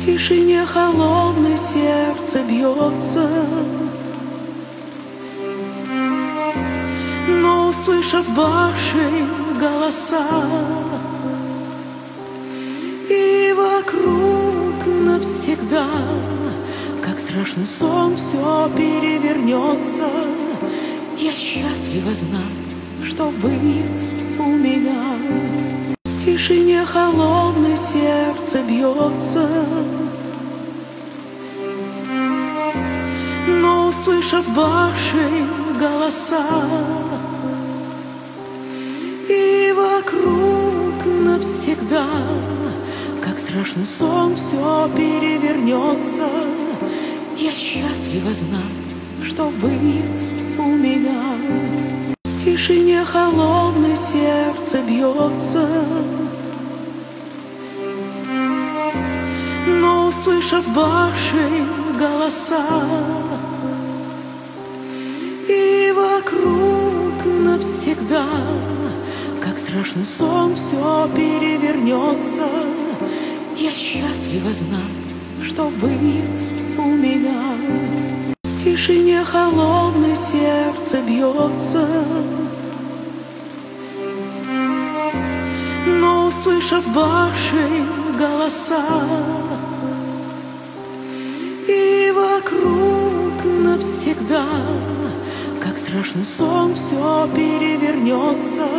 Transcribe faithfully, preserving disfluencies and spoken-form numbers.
тишине холодное сердце бьется. Но, услышав ваши голоса, и вокруг навсегда, как страшный сон, все перевернется. Я счастлива знать, что вы есть у меня. В тишине холодное сердце бьется. Но, услышав ваши голоса, и вокруг навсегда, как страшный сон, все перевернется. Я счастлива знать, что вы есть у меня. В тишине холодное сердце бьется. Но, услышав ваши голоса, и вокруг навсегда, как страшный сон, все перевернется. Я счастлива знать, что вы есть у меня. В тишине холодное сердце бьется. Но, услышав ваши голоса, и вокруг навсегда, как страшный сон, все перевернется.